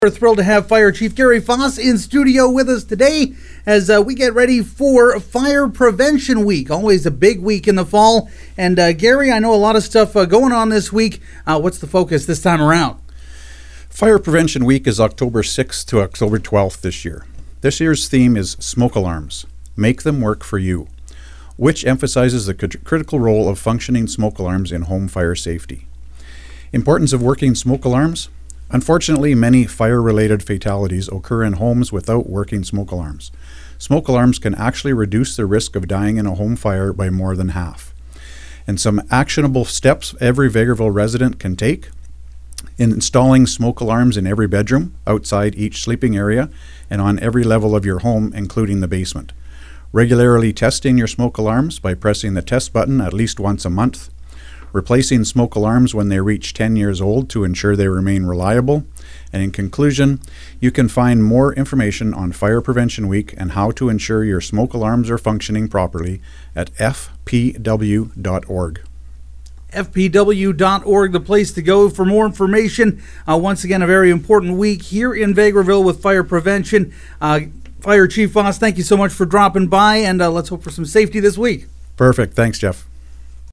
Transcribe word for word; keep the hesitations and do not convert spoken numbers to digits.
We're thrilled to have Fire Chief Gary Foss in studio with us today as uh, we get ready for Fire Prevention Week. Always a big week in the fall. And uh, Gary, I know a lot of stuff uh, going on this week. Uh, what's the focus this time around? Fire Prevention Week is October sixth to October twelfth this year. This year's theme is smoke alarms. Make them work for you, which emphasizes the crit- critical role of functioning smoke alarms in home fire safety. Importance of working smoke alarms. Unfortunately, many fire-related fatalities occur in homes without working smoke alarms. Smoke alarms can actually reduce the risk of dying in a home fire by more than half. And some actionable steps every Vegreville resident can take: in installing smoke alarms in every bedroom, outside each sleeping area, and on every level of your home, including the basement. Regularly testing your smoke alarms by pressing the test button at least once a month. Replacing smoke alarms when they reach ten years old to ensure they remain reliable. And in conclusion, you can find more information on Fire Prevention Week and how to ensure your smoke alarms are functioning properly at f p w dot org. f p w dot org, the place to go for more information. Uh, once again, a very important week here in Vegreville with fire prevention. Uh, Fire Chief Foss, thank you so much for dropping by, and uh, let's hope for some safety this week. Perfect. Thanks, Jeff.